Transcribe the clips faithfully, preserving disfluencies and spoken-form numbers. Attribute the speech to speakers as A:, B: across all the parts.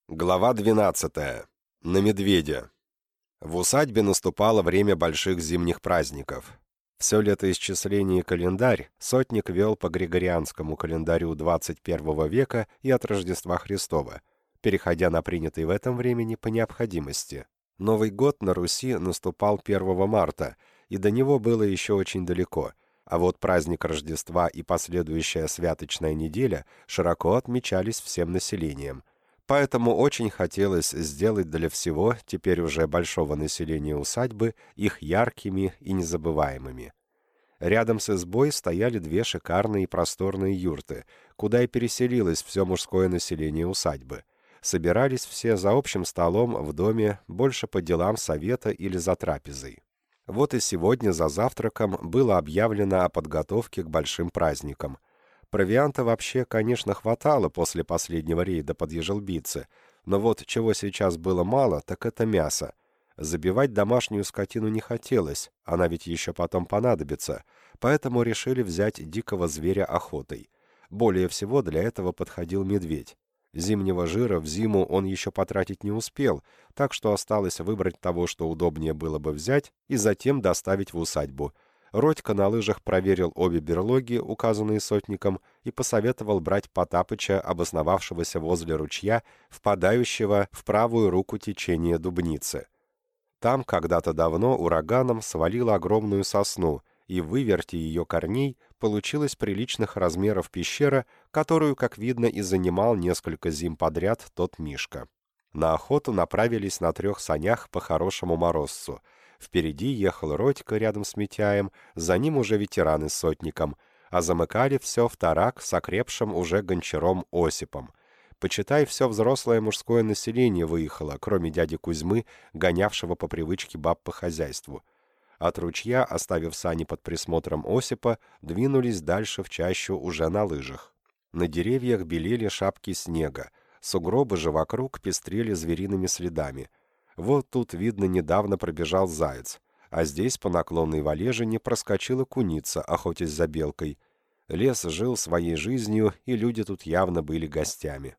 A: Глава двенадцатая. На медведя. В усадьбе наступало время больших зимних праздников. Все летоисчисление и календарь сотник вел по григорианскому календарю двадцать первого века и от Рождества Христова, переходя на принятый в этом времени по необходимости. Новый год на Руси наступал первого марта, и до него было еще очень далеко, а вот праздник Рождества и последующая святочная неделя широко отмечались всем населением. Поэтому очень хотелось сделать для всего, теперь уже большого населения усадьбы, их яркими и незабываемыми. Рядом с избой стояли две шикарные и просторные юрты, куда и переселилось все мужское население усадьбы. Собирались все за общим столом в доме, больше по делам совета или за трапезой. Вот и сегодня за завтраком было объявлено о подготовке к большим праздникам. Провианта вообще, конечно, хватало после последнего рейда под Ежелбице, но вот чего сейчас было мало, так это мясо. Забивать домашнюю скотину не хотелось, она ведь еще потом понадобится, поэтому решили взять дикого зверя охотой. Более всего для этого подходил медведь. Зимнего жира в зиму он еще потратить не успел, так что осталось выбрать того, что удобнее было бы взять, и затем доставить в усадьбу. Родька на лыжах проверил обе берлоги, указанные сотником, и посоветовал брать Потапыча, обосновавшегося возле ручья, впадающего в правую руку течения Дубницы. Там когда-то давно ураганом свалило огромную сосну, и в выверте ее корней получилась приличных размеров пещера, которую, как видно, и занимал несколько зим подряд тот Мишка. На охоту направились на трех санях по хорошему морозцу. Впереди ехал Родька рядом с Митяем, за ним уже ветераны с сотником, а замыкали все в тарак с окрепшим уже гончаром Осипом. Почитай, все взрослое мужское население выехало, кроме дяди Кузьмы, гонявшего по привычке баб по хозяйству. От ручья, оставив сани под присмотром Осипа, двинулись дальше в чащу уже на лыжах. На деревьях белели шапки снега, сугробы же вокруг пестрели звериными следами. Вот тут, видно, недавно пробежал заяц, а здесь по наклонной валежине проскочила куница, охотясь за белкой. Лес жил своей жизнью, и люди тут явно были гостями.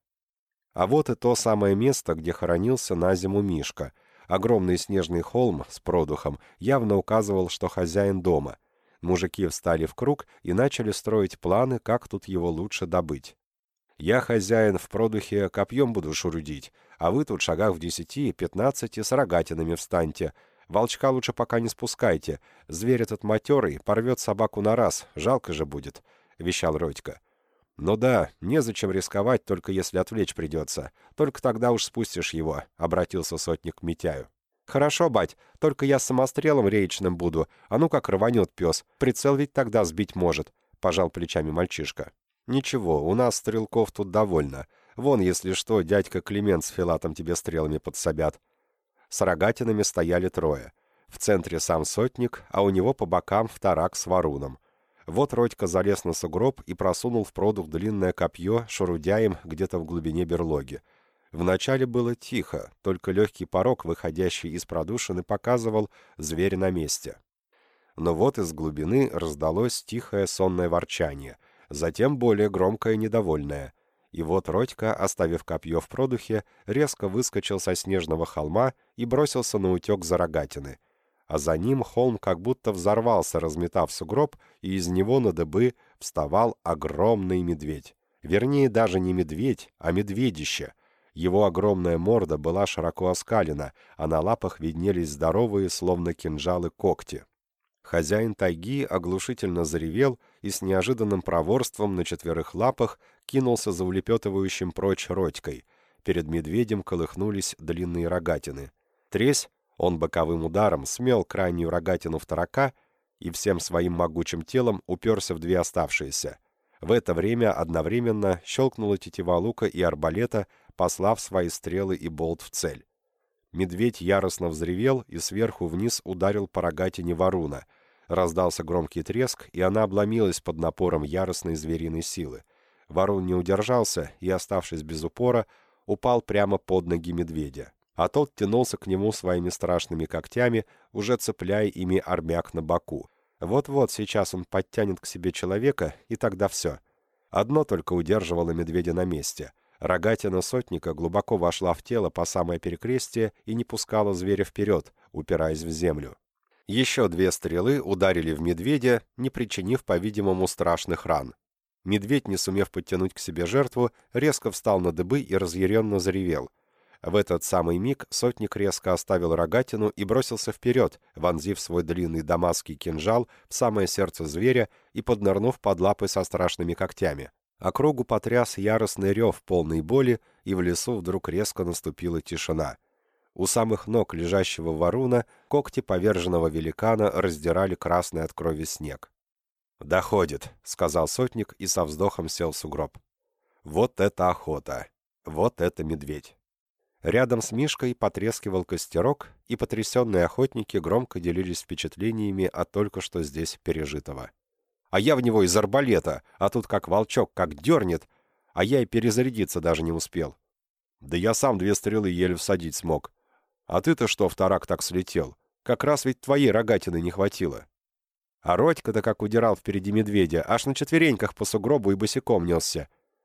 A: А вот и то самое место, где хоронился на зиму Мишка. Огромный снежный холм с продухом явно указывал, что хозяин дома. Мужики встали в круг и начали строить планы, как тут его лучше добыть. «Я, хозяин, в продухе копьем буду шурудить, а вы тут шагах в десяти-пятнадцати с рогатинами встаньте. Волчка лучше пока не спускайте. Зверь этот матерый, порвет собаку на раз, жалко же будет», — вещал Родька. «Ну да, незачем рисковать, только если отвлечь придется. Только тогда уж спустишь его», — обратился сотник к Митяю. «Хорошо, бать, только я с самострелом реечным буду, а ну как рванет пес, прицел ведь тогда сбить может», — пожал плечами мальчишка. «Ничего, у нас стрелков тут довольно. Вон, если что, дядька Климент с Филатом тебе стрелами подсобят». С рогатинами стояли трое. В центре сам сотник, а у него по бокам вторак с варуном. Вот Родька залез на сугроб и просунул в продух длинное копье, шурудя им где-то в глубине берлоги. Вначале было тихо, только легкий порог, выходящий из продушины, показывал зверь на месте. Но вот из глубины раздалось тихое сонное ворчание, затем более громкое недовольное. И вот Родька, оставив копье в продухе, резко выскочил со снежного холма и бросился на утек за рогатины. А за ним холм как будто взорвался, разметав сугроб, и из него на дыбы вставал огромный медведь. Вернее, даже не медведь, а медведище. Его огромная морда была широко оскалена, а на лапах виднелись здоровые, словно кинжалы, когти. Хозяин тайги оглушительно заревел и с неожиданным проворством на четверых лапах кинулся за улепетывающим прочь Родькой. Перед медведем колыхнулись длинные рогатины. Тресь, он боковым ударом смел крайнюю рогатину вторака и всем своим могучим телом уперся в две оставшиеся. В это время одновременно щелкнула тетива лука и арбалета, послав свои стрелы и болт в цель. Медведь яростно взревел и сверху вниз ударил по рогатине варуна. Раздался громкий треск, и она обломилась под напором яростной звериной силы. Варун не удержался и, оставшись без упора, упал прямо под ноги медведя. А тот тянулся к нему своими страшными когтями, уже цепляя ими армяк на боку. Вот-вот сейчас он подтянет к себе человека, и тогда все. Одно только удерживало медведя на месте. Рогатина сотника глубоко вошла в тело по самое перекрестие и не пускала зверя вперед, упираясь в землю. Еще две стрелы ударили в медведя, не причинив, по-видимому, страшных ран. Медведь, не сумев подтянуть к себе жертву, резко встал на дыбы и разъяренно заревел. В этот самый миг сотник резко оставил рогатину и бросился вперед, вонзив свой длинный дамасский кинжал в самое сердце зверя и поднырнув под лапы со страшными когтями. Округу потряс яростный рев полной боли, и в лесу вдруг резко наступила тишина. У самых ног лежащего варуна когти поверженного великана раздирали красный от крови снег. «Доходит», — сказал сотник и со вздохом сел в сугроб. «Вот это охота! Вот это медведь!» Рядом с Мишкой потрескивал костерок, и потрясенные охотники громко делились впечатлениями от только что здесь пережитого. «А я в него из арбалета, а тут как волчок, как дернет, а я и перезарядиться даже не успел. Да я сам две стрелы еле всадить смог. А ты-то что в тарак так слетел? Как раз ведь твоей рогатины не хватило». А Родька-то как удирал впереди медведя, аж на четвереньках по сугробу и босиком несся.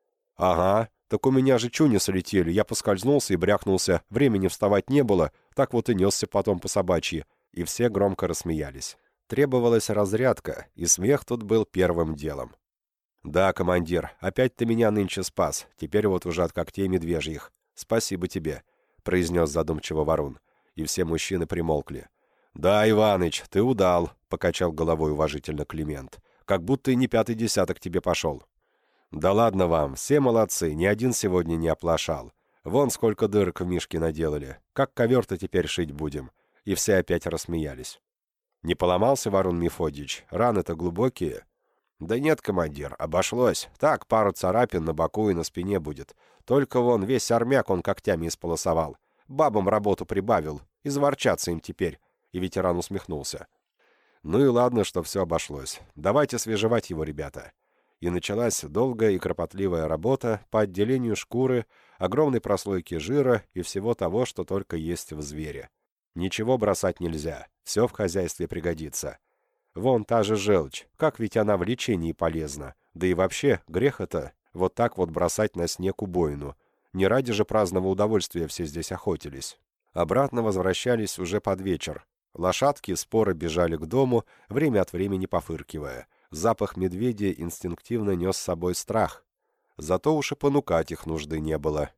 A: «Ага, так у меня же чуни слетели, я поскользнулся и брякнулся, времени вставать не было, так вот и несся потом по собачьи». И все громко рассмеялись. Требовалась разрядка, и смех тут был первым делом. «Да, командир, опять ты меня нынче спас, теперь вот уже от когтей медвежьих. Спасибо тебе», — произнес задумчиво Варун, и все мужчины примолкли. «Да, Иваныч, ты удал», — покачал головой уважительно Климент. «Как будто и не пятый десяток тебе пошел». «Да ладно вам, все молодцы, ни один сегодня не оплошал. Вон сколько дырок в Мишке наделали. Как ковер-то теперь шить будем?» И все опять рассмеялись. «Не поломался, Варун Мефодич? Раны-то глубокие?» «Да нет, командир, обошлось. Так, пару царапин на боку и на спине будет. Только вон весь армяк он когтями исполосовал. Бабам работу прибавил. Изворчаться им теперь». И ветеран усмехнулся. «Ну и ладно, что все обошлось. Давайте свежевать его, ребята». И началась долгая и кропотливая работа по отделению шкуры, огромной прослойки жира и всего того, что только есть в звере. Ничего бросать нельзя, все в хозяйстве пригодится. Вон та же желчь, как ведь она в лечении полезна. Да и вообще, грех это вот так вот бросать на снег убоину. Не ради же праздного удовольствия все здесь охотились. Обратно возвращались уже под вечер. Лошадки споро бежали к дому, время от времени пофыркивая. Запах медведя инстинктивно нес с собой страх. Зато уж и понукать их нужды не было.